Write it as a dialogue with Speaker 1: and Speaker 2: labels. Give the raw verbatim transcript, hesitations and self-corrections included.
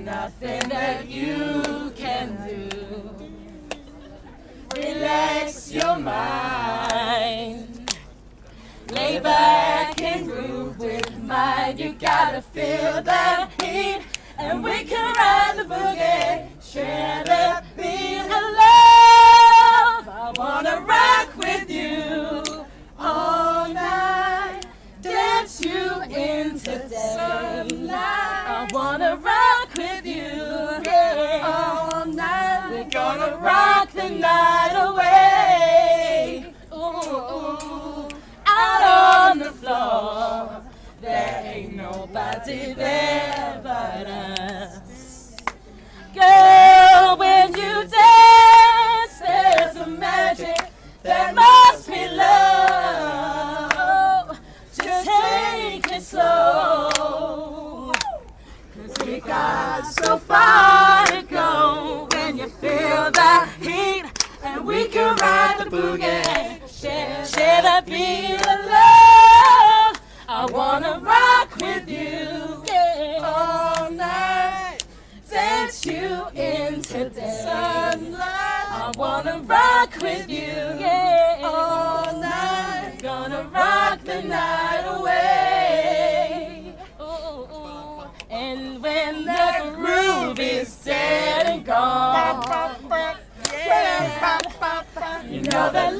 Speaker 1: nothing that you can do. Relax your mind, lay back and groove with mine. You gotta feel that heat, and we can ride the boogie, share that beat of love. I wanna rock with you all night, dance you into sunlight. I wanna rock with you, yeah, all night. We're gonna rock the night away. Ooh, out on the floor, there ain't nobody there but us. Girl, when you dance, there's a magic that must be love. Just take it slow, 'cause we got so far to go. When you feel the heat, and we can ride the boogie, share, share that beat of love. I wanna rock with you, yeah, all night, dance you into the sunlight. I wanna rock with you, yeah, all night. Gonna rock the night away. Ooh, ooh. And when the groove is dead and gone, yeah, you know that